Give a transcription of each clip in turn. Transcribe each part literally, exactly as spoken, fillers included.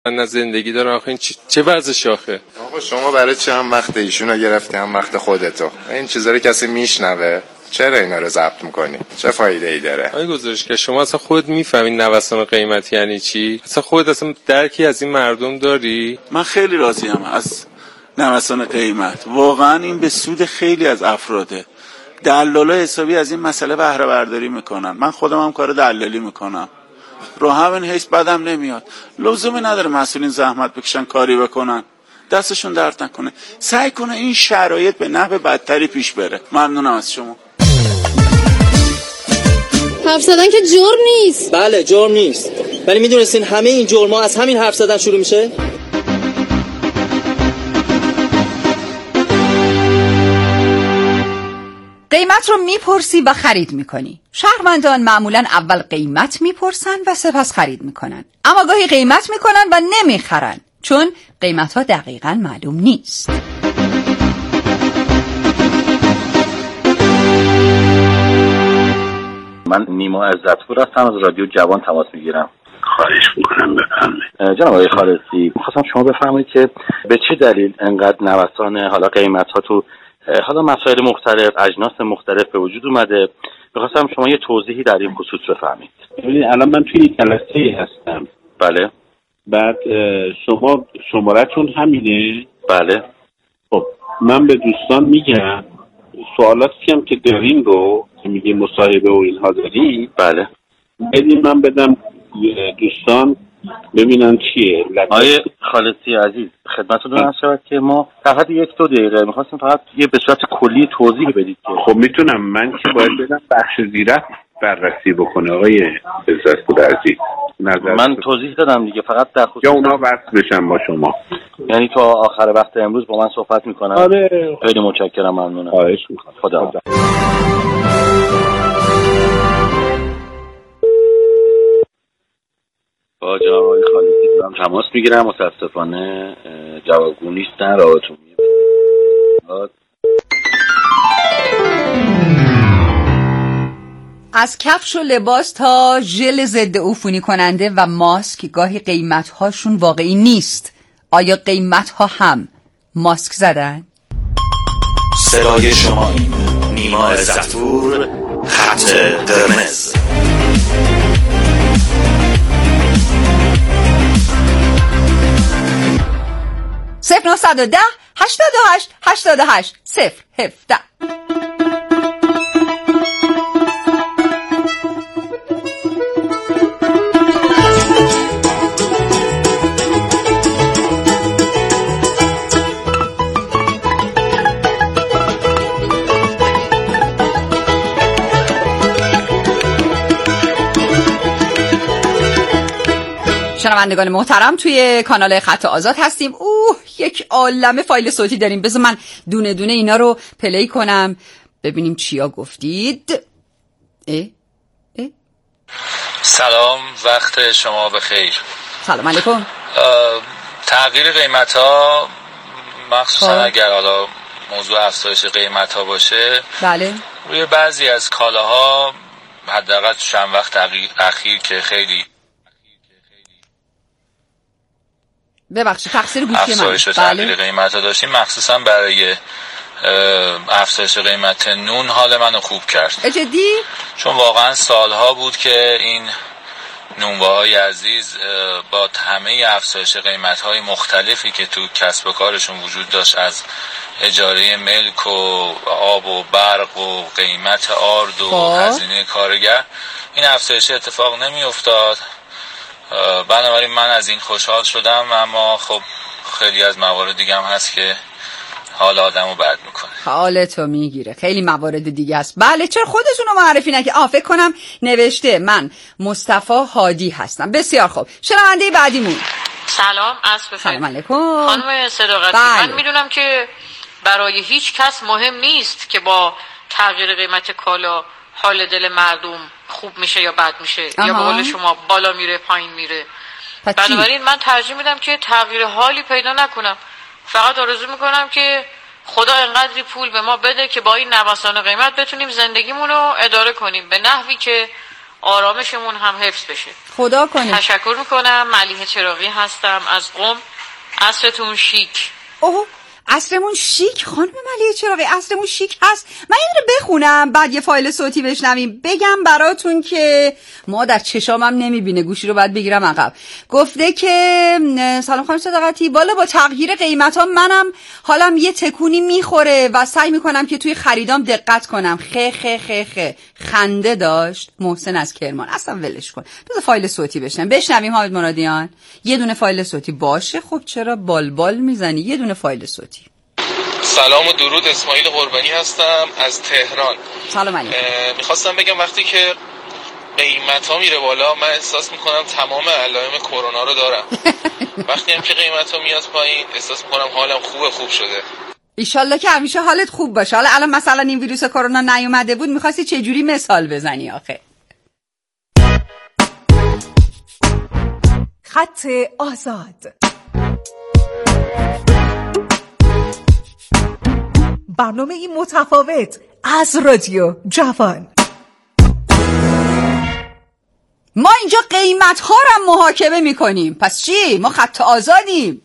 نه زندگی دارن. آخه این چه ورزشی آخه؟ آقا شما برای چه هم وقت ایشونو گرفتی هم وقت خودتو؟ این چیزا رو کسی میشنوه؟ چرا اینا رو ضبط میکنی؟ چه فایده ای داره؟ آقای گزارشگر شما اصلا خودت میفهمین نوسان قیمت یعنی چی؟ اصلا خودت اصلا درکی از این مردم داری؟ من خیلی راضیم از نوسان قیمت. واقعا این به سود خیلی از افراده. دلالا حسابی از این مسئله بهره برداری میکنن. من خودم هم کار دلالی میکنم. رو همین حیث بدم نمیاد. لزومی نداره مسئولین زحمت بکشن کاری بکنن. دستشون درد نکنه. سعی کنه این شرایط به نحو بدتری پیش بره. ممنونم از شما. حرف زدن که جرم نیست. بله جرم نیست، ولی میدونستین همه این جرم‌ها از همین حرف زدن شروع میشه؟ قیمت رو میپرسی و خرید میکنی. شهروندان معمولاً اول قیمت میپرسن و سپس خرید میکنن، اما گاهی قیمت میکنن و نمیخرن چون قیمت ها دقیقاً معلوم نیست. من نیما عزت‌پور هستم، از رادیو جوان تماس میگیرم. خواهش میکنم بفرمایید. جناب آقای خالصی، می‌خواستم شما بفرمایید که به چه دلیل انقدر نوسان حالا قیمت‌ها تو حالا مسائل مختلف، اجناس مختلف به وجود اومده. می‌خواستم شما یه توضیحی در این خصوص بفرمایید. ببینید الان من توی جلسه هستم. بله. بعد شما شماره‌تون همینه؟ بله. خب من به دوستان میگم سوالاتی هم که دارین رو که میگه مصاحبه و اینها دارین، بله، بدین من بدم دوستان ببینن چیه. آقای خالصی عزیز خدمتتون عرض شود که ما فقط یک دو دقیقه می‌خواستیم فقط یه به صورت کلی توضیح بدید. خب میتونم من که باید بدم بخش زیرک بررسی بکنه آقای عزت‌پور عزیز. من توضیح دادم دیگه، فقط در خصوص یا اونا وصل بشن با شما، یعنی تا آخر وقت امروز با من صحبت میکنن. آره خیلی متشکرم، ممنونم. خواهش میکنم. خدا, خدا. با جناب آقای خالصی دارم تماس میگیرم، متاسفانه جوابگو نیستن. راهتون میاد. از کفش و لباس تا ژل ضد عفونی کننده و ماسک گاهی قیمت‌هاشون واقعی نیست. آیا قیمت‌ها هم ماسک زدن؟ صدای شما نیما عزت‌پور، خط قرمز. صفر نهصد و ده هشتاد و هشت هشتاد و هشت صفر هفده. شنوندگان محترم، توی کانال خط آزاد هستیم. اوه یک عالمه فایل صوتی داریم. بذار من دونه دونه اینا رو پلی کنم ببینیم چیا گفتید. اه؟ اه؟ سلام، وقت شما بخیر. سلام علیکم. تغییر قیمت ها مخصوصا اگر حالا موضوع افزایش قیمت ها باشه، بله، روی بعضی از کالاها حداقل چند وقت اخیر که خیلی ببخشید تقصیر گوشی من، افزایش و تغییر قیمت ها داشتیم، مخصوصا برای افزایش قیمت نون حال منو خوب کرد. جدی؟ چون واقعا سالها بود که این نونواهای عزیز با همه افزایش قیمت های مختلفی که تو کسب و کارشون وجود داشت، از اجاره ملک و آب و برق و قیمت آرد و هزینه کارگر، این افزایش اتفاق نمی افتاد. بنابراین من از این خوشحال شدم، اما خب خیلی از موارد دیگه هم هست که حال آدمو بد میکنه. حالتو میگیره. خیلی موارد دیگه است. بله، چرا خودتون رو معرفی نکردید؟ آ فکر کنم نوشته من مصطفی هادی هستم. بسیار خوب. شنونده بعدیمون. سلام، عصر بخیر. سلام علیکم. خانم صداقتی، بله. من میدونم که برای هیچ کس مهم نیست که با تغییر قیمت کالا حال دل مردم خوب میشه یا بد میشه، آها. یا به قول شما بالا میره پایین میره. بنابراین من ترجیح میدم که تغییر حالی پیدا نکنم. فقط آرزو میکنم که خدا انقدری پول به ما بده که با این نوسان قیمت بتونیم زندگیمون رو اداره کنیم به نحوی که آرامشمون هم حفظ بشه. خدا کنه. تشکر میکنم. ملیحه چراغی هستم از قم. عصرتون شیک. اوه عصرمون شیک. خانم ملیحه چراغی عصرمون شیک هست. من یه دونه بخونم بعد یه فایل صوتی بشنویم. بگم براتون که ما در چشامم نمیبینه، گوشی رو باید بگیرم عقب. گفته که سلام خانم صداقتی، بالا با تغییر قیمت ها منم حالم یه تکونی میخوره و سعی میکنم که توی خریدام دقت کنم. خه خه خه خه خنده داشت محسن از کرمان. اصلا ولش کن، بذار فایل صوتی بشنم بشنویم. حامد مرادیان یه دونه فایل صوتی باشه. خب چرا بالبال میزنی؟ یه دونه فایل صوتی. سلام و درود، اسماعیل قربانی هستم از تهران. سلام علیکم. میخواستم بگم وقتی که قیمت ها میره بالا من احساس میکنم تمام علائم کرونا رو دارم. وقتی هم که قیمت ها میاد پایین احساس میکنم حالم خوبه خوب شده. ایشالله که همیشه حالت خوب باشه. حالا الان مثلا این ویروس کرونا نیومده بود میخواستی چه جوری مثال بزنی آخه؟ خط آزاد، برنامه این متفاوت از رادیو جوان. ما اینجا قیمت ها رو محاکمه میکنیم. پس چی؟ ما خط آزادیم.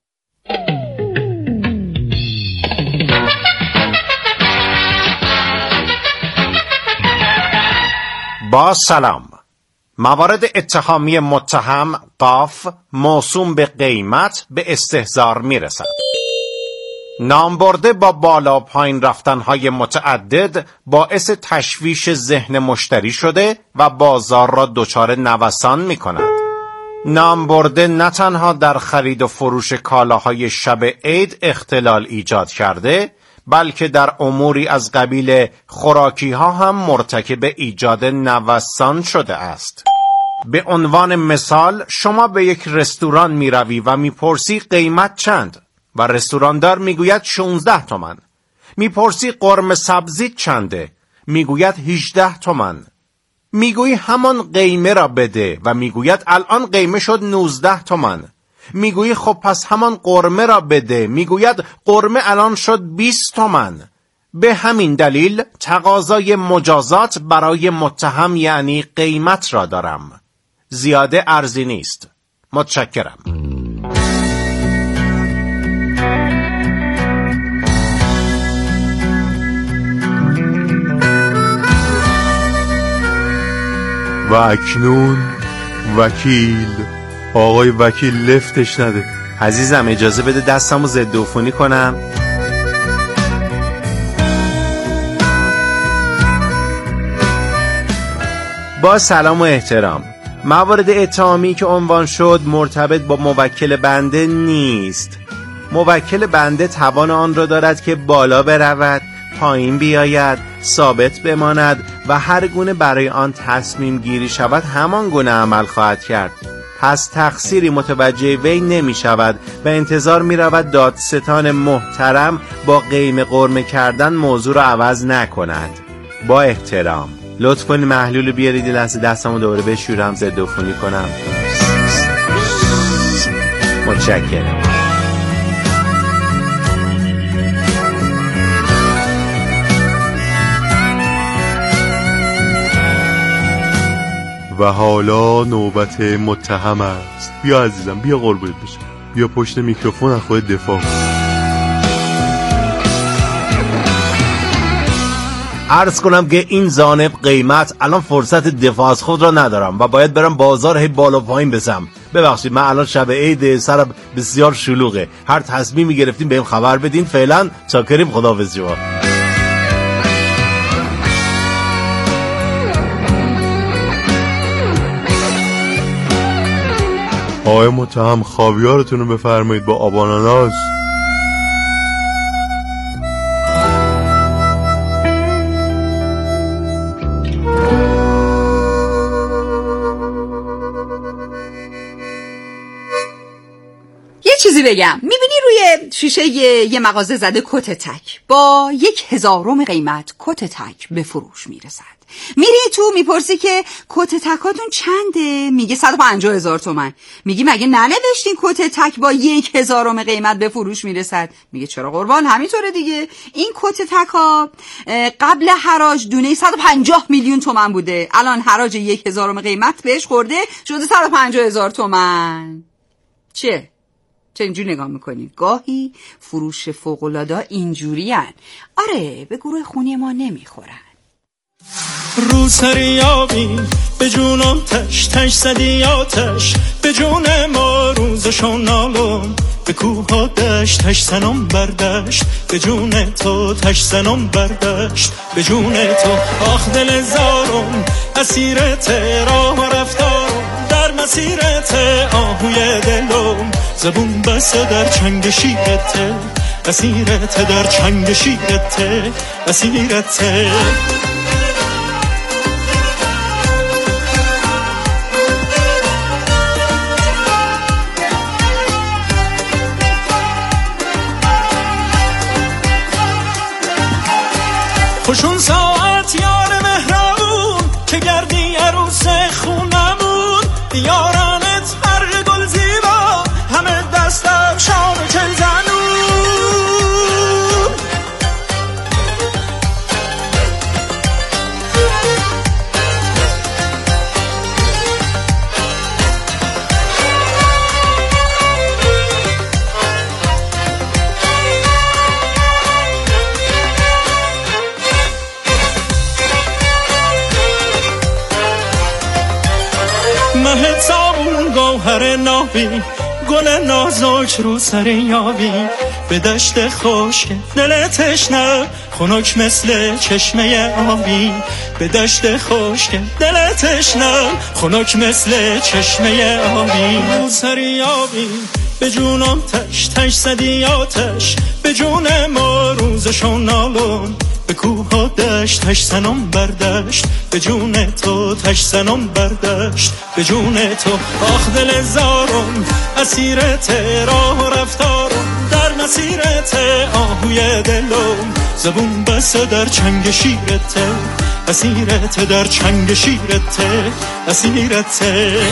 با سلام. موارد اتهامی متهم قاف موسوم به قیمت به استحضار میرسد. نامبرده با بالا پایین رفتنهای متعدد باعث تشویش ذهن مشتری شده و بازار را دچار نوسان می کند. نامبرده نه تنها در خرید و فروش کالاهای شب عید اختلال ایجاد کرده، بلکه در اموری از قبیل خوراکی ها هم مرتکب ایجاد نوسان شده است. به عنوان مثال شما به یک رستوران می روی و می پرسی قیمت چند؟ و رستوراندار میگوید شانزده تومن. میپرسی قرمه سبزی چنده؟ میگوید هجده تومن. میگویی همان قیمه را بده و میگوید الان قیمه شد نوزده تومن. میگویی خب پس همان قرمه را بده، میگوید قرمه الان شد بیست تومن. به همین دلیل تقاضای مجازات برای متهم یعنی قیمت را دارم. زیاده ارزی نیست. متشکرم. و اکنون وکیل آقای وکیل لفتش نده. عزیزم اجازه بده دستمو ضد عفونی کنم. با سلام و احترام، موارد اتهامی که عنوان شد مرتبط با موکل بنده نیست. موکل بنده توان آن را دارد که بالا برود، پایین بیاید، ثابت بماند و هر گونه برای آن تصمیم گیری شود همان گونه عمل خواهد کرد. پس تقصیری متوجه وی نمی شود و انتظار می رود دادستان محترم با قیمه قرمه کردن موضوع را عوض نکند. با احترام لطف کنی محلول بیارید لحظه دستمو دوباره بشورم ضد عفونی کنم. متشکرم. و حالا نوبت متهم است. بیا عزیزم، بیا قربونت بشم، بیا پشت میکروفون از خودت دفاع کن. عرض کنم که این جانب قیمت الان فرصت دفاع از خود را ندارم و باید برم بازار هی بالا پایین بزنم. ببخشید من الان شب عید، سرم بسیار شلوغه. هر تصمیمی گرفتیم بهم خبر بدین. فعلا چاکریم، خداحافظ شما. آقای متهم خاویارتون رو بفرمایید با آب آناناس. یه چیزی بگم، میبینی روی شیشه یه, یه مغازه زده کت تک با یک هزارم قیمت کت تک به فروش میرسد. میری تو میپرسی که کت تکاتون چنده، میگه صد و پنجاه هزار تومن. میگی مگه ننوشتین کت تک با یک هزارم قیمت به فروش میرسد؟ میگه چرا قربان، همینطوره دیگه. این کت تکا قبل حراج دونه صد و پنجاه میلیون تومن بوده، الان حراج یک هزارم قیمت بهش خورده شده صد و پنجاه هزار تومن. چه؟ چه اینجوری نگاه میکنی؟ گاهی فروش فوق‌العاده اینجوری هن. آره به گروه خونی ما نمیخورن. رو سری آبی به جونم تش تش زدی آتش، به جون ما روزشو نالم، به کوه ها دشت تش زنم بردشت، به جون تو تش زنم بردشت، به جون تو آخ دل زارم اسیرت راه رفتارم، در مسیرت آهوی دلم، زبون بسته در چنگ شیرت، اسیرت در چنگ شیرت، اسیرت. خوشون ساعت یار مهربون که گردی عروس خونمون، یارانت هر گل زیبا همه دستم شام چل زنون. مه صابون گوهر نابی، گل نازک رو سر یابی، به دشت خشک دل تشنه خنک مثل چشمه آبی، به دشت خشک دل تشنه خنک مثل چشمه آبی. رو سر یابی به جونم تش تش زدی آتش، به جون ما روزشو نالم، به کوه ها دشت تش زنم بردشت، به جون تو تش زنم بردشت، به جون تو آخ دل زارم اسیرت راه رفتارم، در مسیرت آهوی دلم، زبون بسته در چنگ شیرت، اسیرت در چنگ شیرت، اسیرت.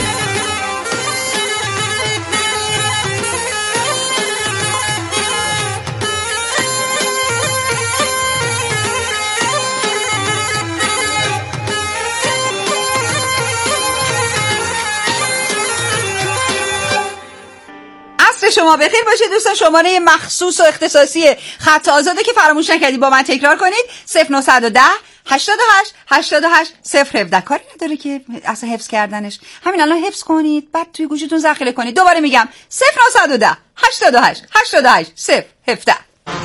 شما بخیر باشید دوستان. شماره مخصوص و اختصاصی خط آزاده که فراموش نکردید با من تکرار کنید. صفر نه یک صفر هشتاد و هشت هشتاد و هشت صفر هفده. کاری نداره که اصلا حفظ کردنش، همین الان حفظ کنید بعد توی گوشتون ذخیره کنید. دوباره میگم صفر نه یک صفر هشتاد و هشت هشتاد و هشت صفر هفده.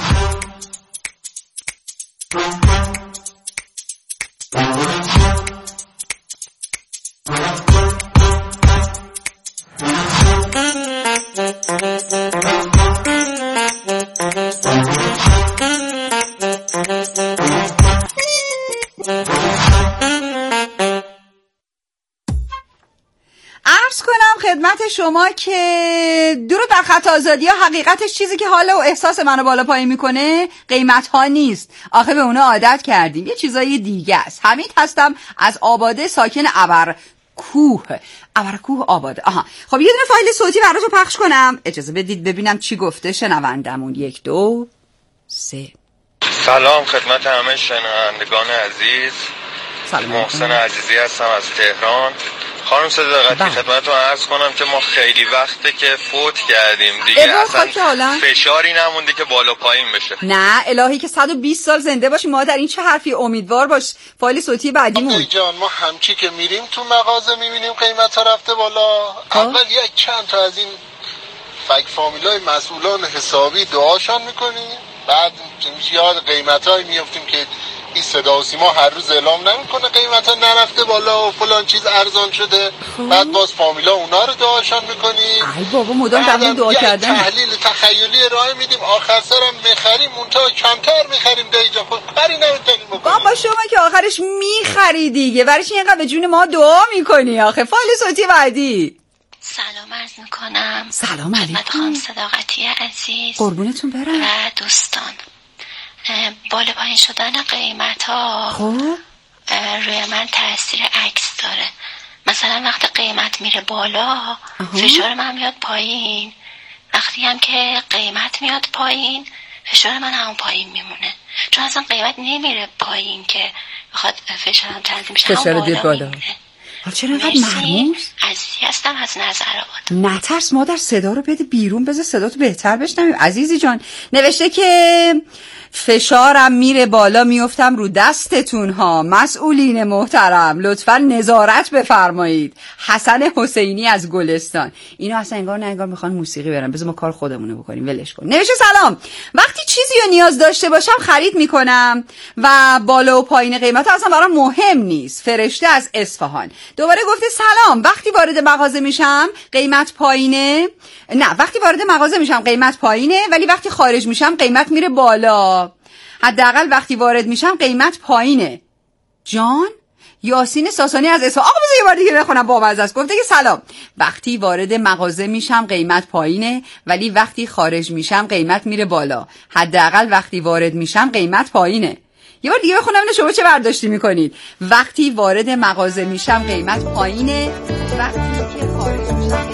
عرض کنم خدمت شما که درود بر خط آزادی ها، حقیقتش چیزی که حال و احساس منو بالا پایین میکنه قیمت ها نیست، آخه به اونا عادت کردیم، یه چیزای دیگه است. حمید هستم از آباده، ساکن ابرکوه. ابرکوه آباده. آها خب یه دونه فایل صوتی براتون پخش کنم، اجازه بدید ببینم چی گفته شنوندمون. یک دو سه. سلام خدمت همه شنوندگان عزیز، محسن عزیزی هستم از تهران. خانم صداقتی خدمتتون عرض کنم که ما خیلی وقته که فوت کردیم دیگه، اصلا فشاری نمونده که بالا پایین بشه. نه الهی که صد و بیست سال زنده باشی مادر. این چه حرفی؟ امیدوار باش. فایل صوتی بعدیمون جان، ما همچی که میریم تو مغازه میبینیم قیمت ها رفته بالا. اول یک چند تا از این فک فامیلای مسئولان حسابی دعاشان میکنیم، بعد یاد قیمت های میافتیم که این صدا و سیما هر روز اعلام نمیکنه قیمت ها نرفته بالا و فلان چیز ارزان شده. خوب. بعد باز فامیلا اونا رو دعاشان میکنیم. ای بابا مدام دوام دعا کردن. تحلیل تخیلی ارائه میدیم، آخر سرم میخریم اونتا کمتر میخریم دیجا. خب کاری نمیتونیم بکنیم. بابا شما که آخرش میخری دیگه، برایش اینقدر به جون ما دعا میکنی آخه. فایل صوتی بعدی. سلام عرض میکنم. سلام علیکم. خدمت خانم صداقتی عزیز قربونتون برم و دوستان. بالا پایین شدن قیمت ها خب روی من تاثیر عکس داره. مثلا وقتی قیمت میره بالا فشار من میاد پایین، وقتی هم که قیمت میاد پایین فشار من همون پایین میمونه، چون اصلا قیمت نمیره پایین که بخواد فشارم تنظیم شه، فشار بیاد بالا. حالا چرا اینقدر مرموز؟ عزیزی هستم از نظرات. نترس مادر، صدا رو بده بیرون، بذار صدا تو بهتر بشنویم. عزیزی جان نوشته که فشارم میره بالا میفتم رو دستتون ها، مسئولین محترم لطفا نظارت بفرمایید. حسن حسینی از گلستان. اینا اصلا انگار نه انگار میخوان موسیقی برن، بذار ما کار خودمونو بکنیم، ولش کن. نوشته سلام، وقتی چیزی رو نیاز داشته باشم خرید میکنم و بالا و پایین قیمت اصلا برام مهم نیست. فرشته از اصفهان دوباره گفته سلام، وقتی وارد مغازه میشم قیمت پایینه، نه وقتی وارد مغازه میشم قیمت پایینه ولی وقتی خارج میشم قیمت میره بالا. حداقل وقتی وارد میشم قیمت پایینه. جان یاسین ساسانی از اصفهان. آقا بذار یه بار دیگه بخونم با مزه است. گفته که سلام، وقتی وارد مغازه میشم قیمت پایینه ولی وقتی خارج میشم قیمت میره بالا. حداقل وقتی وارد میشم قیمت پایینه. یه بار دیگه بخونم ببینم شما چه برداشتی میکنید. وقتی وارد مغازه میشم قیمت پایینه، وقتی که خارج میشم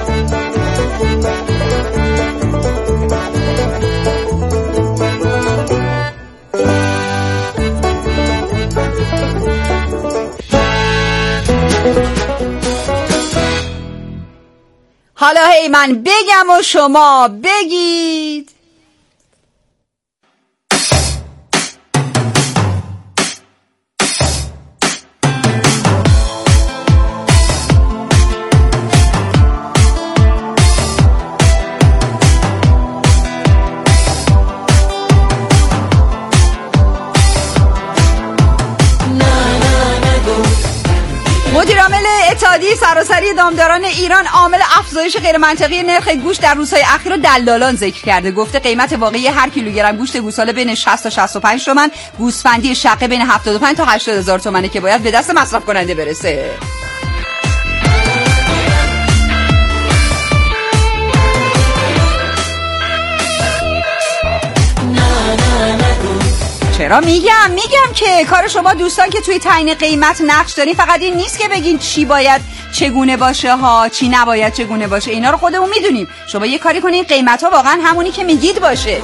حالا هی من بگم و شما بگید. مدیرعامل اتحادیه سراسری دامداران ایران عامل افزایش غیر منطقی نرخ گوشت در روزهای اخیر رو دلالان ذکر کرده. گفته قیمت واقعی هر کیلوگرم گوشت گوساله بین شصت تا شصت و پنج تومن، گوسفندی شقه بین هفتاد و پنج تا هشتاد هزار تومنه که باید به دست مصرف کننده برسه. چرا میگم میگم که کار شما دوستان که توی تعیین قیمت نقش دارین فقط این نیست که بگین چی باید چگونه باشه ها، چی نباید چگونه باشه، اینا رو خودمون میدونیم. شما یه کاری کنین قیمت ها واقعا همونی که میگید باشه.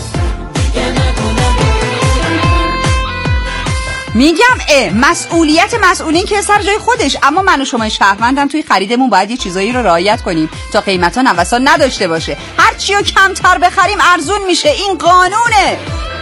میگم اه مسئولیت مسئولین که سر جای خودش، اما من و شما شهروندم توی خریدمون باید یه چیزایی رو رعایت کنیم تا قیمت ها نوسان نداشته باشه. هر چی رو کمتر بخریم ارزون میشه، این قانونه.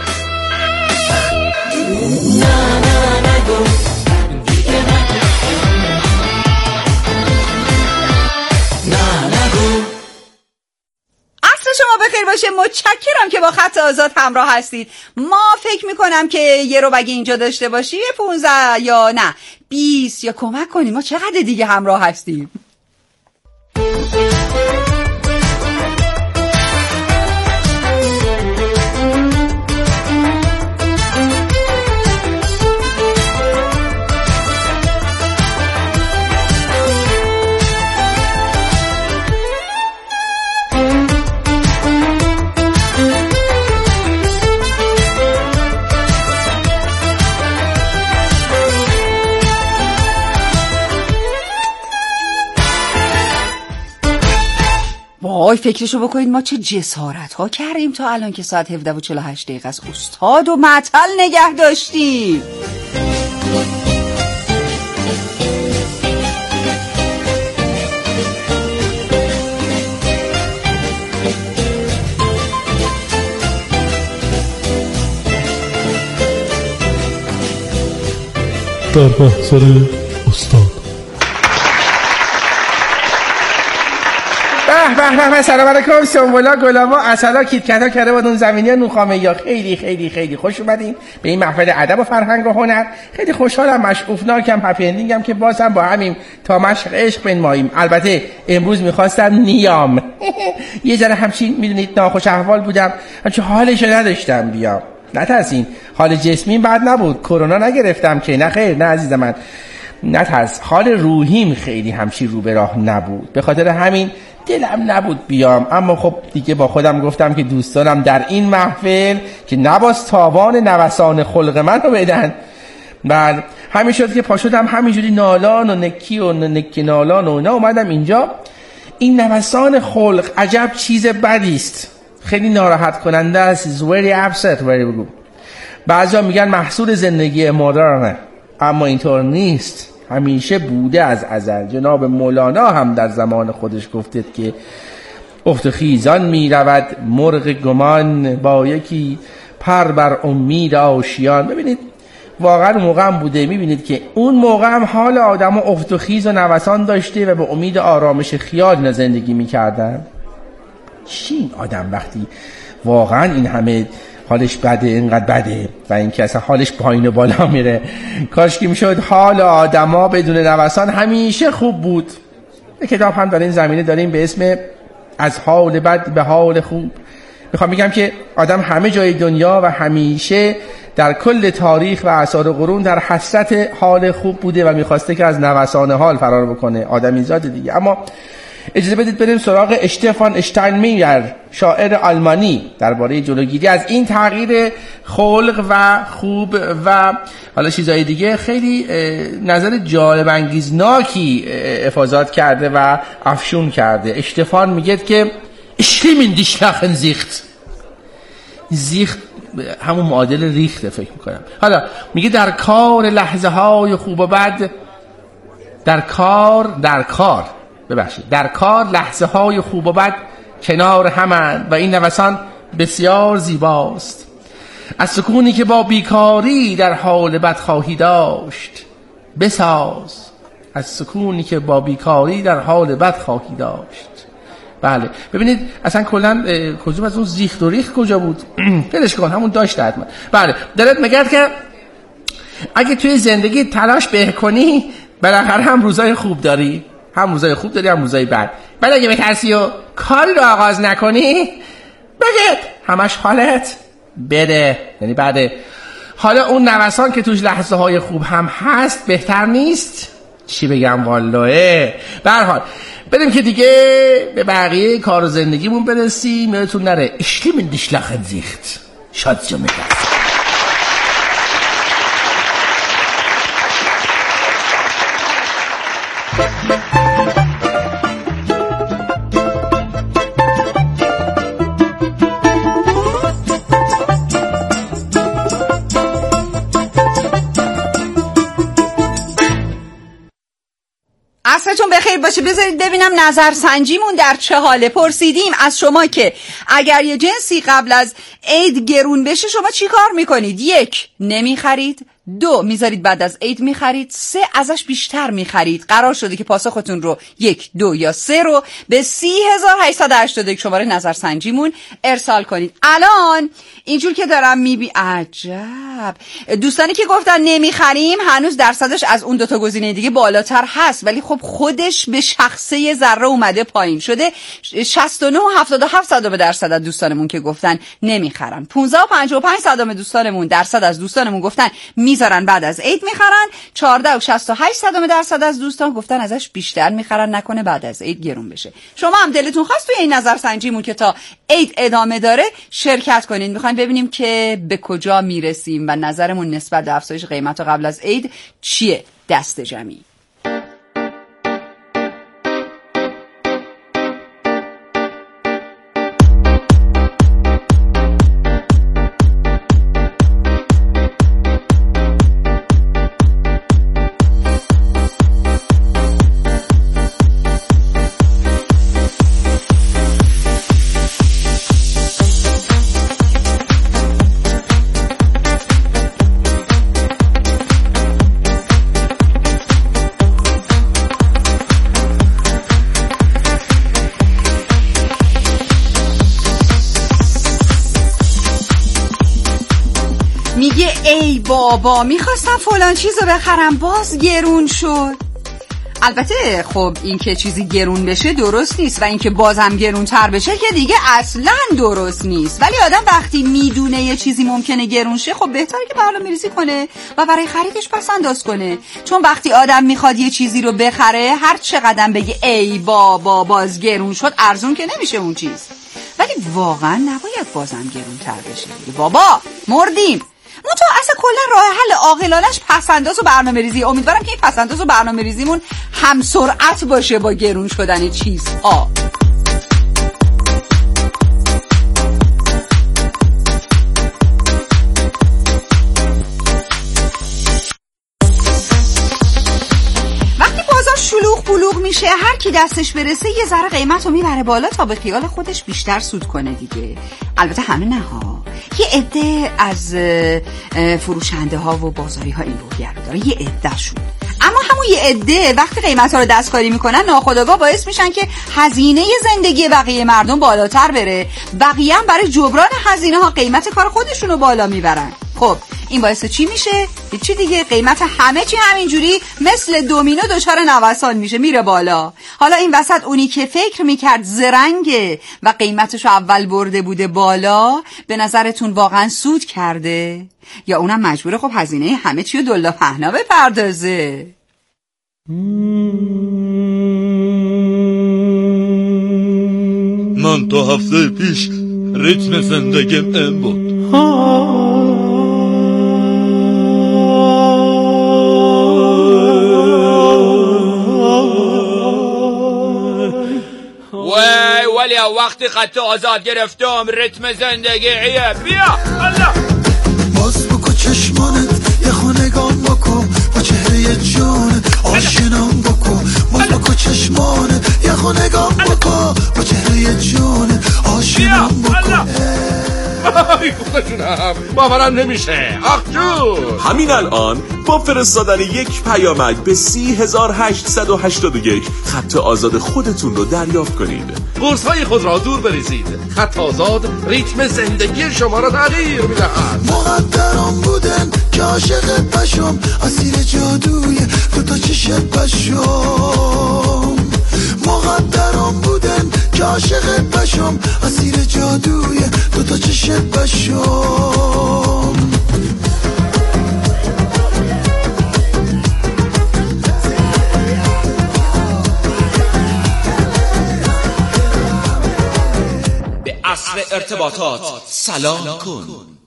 عصر شما بخیر باشه. متشکرم که با خط آزاد همراه هستید. ما فکر میکنم که یه رو بگه اینجا داشته باشی یه پونزده یا نه بیست یا کمک کنیم. ما چقدر دیگه همراه هستیم؟ وای فکرشو بکنید ما چه جسارت ها کردیم تا الان که ساعت هفده و چهل و هشت دقیقه است. استاد و معطل نگه داشتیم. در محضر استاد. به به به سلام علیکم. سنبولا گلابا اصلا کیتکتا کرده بود اون زمینی نونخامه یا خیلی خیلی خیلی خوش اومدین به این محفل ادب و فرهنگ و هنر. خیلی خوشحالم، مشعوفناکم، هپی اندینگم که باز هم با همین تا مشق عشق بنماییم. البته امروز میخواستم نیام یه ذره همچین میدونید ناخوش احوال بودم، چون حالشو نداشتم بیام. نترسین، حال جسمی بد نبود، کرونا نگرفتم که، نه خیر، نه عزیز من نترس. حال روحیم خیلی همچین رو به راه نبود، به خاطر همین دلم نبود بیام. اما خب دیگه با خودم گفتم که دوستانم در این محفل که نباز تاوان نوسان خلق من رو بدن. بعد همین شد که پاشدم همینجوری نالان و نکی و نکی نالان و اینا اومدم اینجا. این نوسان خلق عجب چیز بدی است، خیلی ناراحت کننده است. is very upset very good. بعضیا میگن محصول زندگی مدرنه، اما اینطور نیست، همیشه بوده از ازل. جناب مولانا هم در زمان خودش گفته که اخت خیزان می رود مرغ گمان، با یکی پر بر امید آشیان. ببینید واقعا موقع هم بوده، میبینید که اون موقع هم حال آدم افت و خیز و نوسان داشته و به امید آرامش خیال اینا زندگی میکردن. چی این آدم وقتی واقعا این همه حالش بده، اینقدر بده و این که اصلا حالش پایین و بالا میره، کاش که میشد حال آدما بدون نوسان همیشه خوب بود. یک کتاب هم در این زمینه داریم به اسم از حال بد به حال خوب. میخوام بگم که آدم همه جای دنیا و همیشه در کل تاریخ و اعصار قرون در حسرت حال خوب بوده و میخواسته که از نوسان حال فرار بکنه، آدمی زاد دیگه. اما اجازه بدید بریم سراغ اشتفان اشتاینمایر، شاعر آلمانی، درباره جلوگیری از این تغییر خلق و خوب و حالا چیزهای دیگه خیلی نظر جالب انگیزناکی افاضات کرده و افشون کرده. اشتفان میگه که اشلیمن دیشلخن زیخت، زیخت همون معادل ریخته فکر میکنم. حالا میگه در کار لحظه های خوب و بد، در کار در کار ببخشید در کار لحظه های خوب و بد کنار همند و این نوسان بسیار زیباست. از سکونی که با بیکاری در حال بد خواهی داشت بساز، از سکونی که با بیکاری در حال بد خواهی داشت. بله ببینید اصلا کلا کجا از اون زیخت و ریخت کجا بود؟ فلش کن همون داشت حتما. بله دارد میگه که اگه توی زندگی تلاش به کنی بالاخره هم روزای خوب داری، هم روزای خوب داری هم روزای بد. بعد اگه بترسی و کاری رو آغاز نکنی بگید همش حالت بده، یعنی بعد حالا اون نوسان که توش لحظه های خوب هم هست بهتر نیست؟ چی بگم والله. به هر حال بریم که دیگه به بقیه کار و زندگیمون برسیم. یادتون نره اشلیمن دیشلخن زیخت. شاد جمعه عصرتون بخیر باشه. بذارید ببینم نظرسنجیمون در چه حاله. پرسیدیم از شما که اگر یه جنسی قبل از عید گرون بشه شما چی کار میکنید؟ یک، نمیخرید. دو، میذارید بعد از عید میخرید. سه، ازش بیشتر میخرید. قرار شده که پاسختون رو یک، دو یا سه رو به سی هزار و هشتصد و هشتاد و یک شماره نظرسنجیمون ارسال کنید. الان اینجور که دارم میبی عجب دوستانی که گفتن نمیخریم هنوز درصدش از اون دوتا گزینه دیگه بالاتر هست، ولی خب خودش به شخصه ذره اومده پایین شده. شصت و نه و هفتاد و هفت صدم درصد از دوستانمون که گفتن نمیخرن. پانزده و پنجاه و پنج صدم دوستانمون درصد از دوستانمون گفتن میذارن بعد از عید میخرن. چهارده و شصت و هشت صدم درصد از دوستان گفتن ازش بیشتر میخرن، نکنه بعد از عید گرون بشه. شما هم دلتون خواست توی این نظرسنجیمون که تا عید ادامه داره شرکت کنید. میخوایم ببینیم که به کجا میرسیم و نظرمون نسبت به افزایش قیمت قبل از عید چیه. دست جمعی. ای بابا میخواستم فلان چیزو بخرم باز گرون شد. البته خب این که چیزی گرون بشه درست نیست و این که بازم گرون تر بشه که دیگه اصلا درست نیست، ولی آدم وقتی میدونه یه چیزی ممکنه گرون شه خب بهتره که برنامه‌ریزی کنه و برای خریدش پس‌انداز کنه. چون وقتی آدم میخواد یه چیزی رو بخره هر چقدر بگه ای بابا باز گرون شد ارزون که نمیشه اون چیز، ولی واقعا نباید بازم گرون تر بشه. بابا مردیم. منتها منتها اصلا کلا راه حل عاقلانش پس‌انداز و برنامه‌ریزی. امیدوارم که این پس‌انداز و برنامه‌ریزیمون هم سرعت باشه با گرون شدن چیزها. شلوغ بلوغ میشه، هر کی دستش برسه یه ذره قیمت رو میبره بالا تا به خیال خودش بیشتر سود کنه دیگه. البته همه نه ها، یه عده از فروشنده ها و بازاری ها این روحیه رو داره، یه عده شون. اما همون یه عده وقتی قیمت ها رو دستکاری میکنن ناخودآگاه باعث میشن که هزینه زندگی بقیه مردم بالاتر بره، بقیه هم برای جبران هزینه ها قیمت کار خودشون رو بالا میبرن. خب این باعث چی میشه؟ چی دیگه؟ قیمت همه چی همینجوری مثل دومینو دچار نوسان میشه، میره بالا. حالا این وسط اونی که فکر میکرد زرنگه و قیمتشو اول برده بوده بالا، به نظرتون واقعا سود کرده؟ یا اونم مجبوره خب هزینه همه چی رو دلا پهنا بپردازه؟ من تا هفته پیش ریتم زندگیم این بود. وای ولی وقتی خط آزاد گرفتم ریتم زندگیه. بیا الله باز بکو چشمانت یه خونگام بکو با چهره جانت آشنام بکو. باز بکو چشمانت یه خونگام بکو با چهره جانت آشنام بکو. ای خودشونم باورم نمیشه. آخ جون همین الان با فرستادن یک پیامک به سی هزار هشتصد و هشتاد و یک خط آزاد خودتون رو دریافت کنید. قرص های خود را دور بریزید. خط آزاد ریتم زندگی شما را تغییر میدهد. مقدران بودن که عاشق بشم، اسیر جادوی تو تا چشت بشم. مقدران بودن که عاشق بشم، اسیر جادوی تو تا چشت بشم. به عصر ارتباطات سلام کن.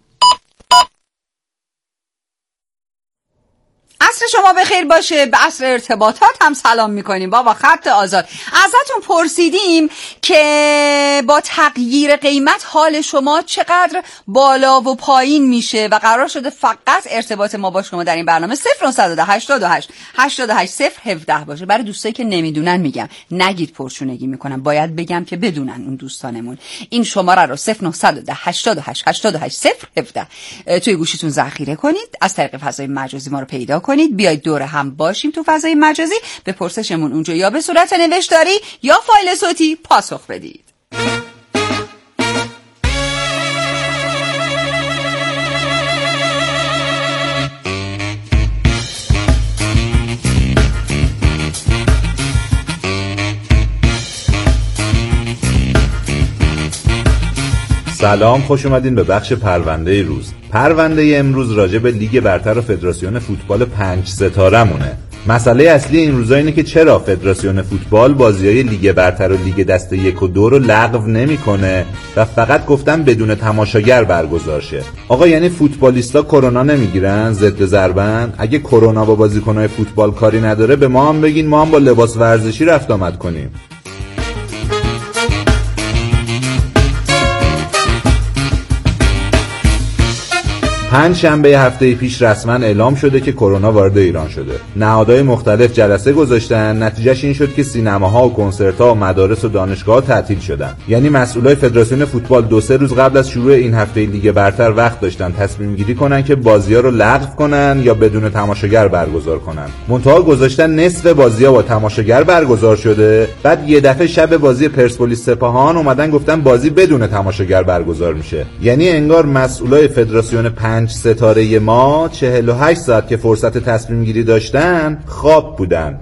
عصر شما بخیر باشه. به عصر ارتباطات هم سلام میکنیم. بابا خط آزاد ازتون پرسیدیم که با تغییر قیمت حال شما چقدر بالا و پایین میشه و قرار شده فقط ارتباط ما با شما در این برنامه صفر نهصد و هشتاد و هشت هشتاد و هشت صفر هفده باشه. برای دوستایی که نمیدونن میگم، نگید پرچونگی میکنم، باید بگم که بدونن اون دوستانمون. این شماره رو صفر نهصد و هشتاد و هشت هشتاد و هشت صفر هفده توی گوشیتون ذخیره کنید، از طریق فضای مجازی ما رو پیدا کنید، بیاید دور هم باشیم تو فضای مجازی، به پرسشمون اونجا یا به صورت نوشتاری یا فایل صوتی پاسخ بدید. سلام، خوش اومدین به بخش پرونده روز. پرونده امروز راجع به لیگ برتر و فدراسیون فوتبال پنج ستاره مونه. مسئله اصلی این روزا اینه که چرا فدراسیون فوتبال بازیای لیگ برتر و لیگ دسته یک و دو رو لغو نمیکنه و فقط گفتن بدون تماشاگر برگزار شه. آقا یعنی فوتبالیستا کرونا نمیگیرن؟ ضد ضربن؟ اگه کرونا با بازیکن‌های فوتبال کاری نداره به ما هم بگین، ما هم با لباس ورزشی رفت آمد کنیم. پنج شنبه هفته پیش رسما اعلام شده که کرونا وارد ایران شده. نهادهای مختلف جلسه گذاشتن، نتیجهش این شد که سینماها و کنسرت‌ها و مدارس و دانشگاه‌ها تعطیل شدن. یعنی مسئولای فدراسیون فوتبال دو سه روز قبل از شروع این هفته لیگ برتر وقت داشتن تصمیم گیری کنن که بازی‌ها رو لغو کنن یا بدون تماشاگر برگزار کنن. منتها گذاشتن نصف بازی‌ها با تماشاگر برگزار شده، بعد یه دفعه شب بازی پرسپولیس سپاهان اومدن گفتن بازی بدون تماشاگر برگزار میشه. یعنی انگار مسئولای فدراسیون پنج ستاره ما چهل و هشت ساعت که فرصت تصمیم گیری داشتن خواب بودن.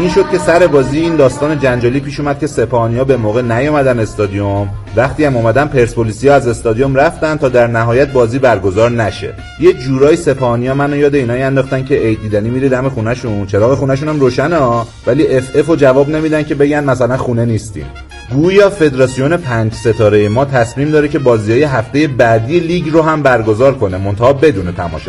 این شد که سر بازی این داستان جنجالی پیش اومد که سپاهانی‌ها به موقع نیومدن استادیوم، وقتی هم اومدن پرسپولیسیا از استادیوم رفتن تا در نهایت بازی برگزار نشه. یه جورایی سپاهانی‌ها منو یاد اینایی انداختن که عید دیدنی میره دم خونه‌شون، چراغ خونه‌شون هم روشنه ها، ولی اف اف رو جواب نمیدن که بگن مثلا خونه نیستیم. گویا فدراسیون پنج ستاره ما تصمیم داره که بازی‌های هفته بعدی لیگ رو هم برگزار کنه، منتها بدون تماشاگر.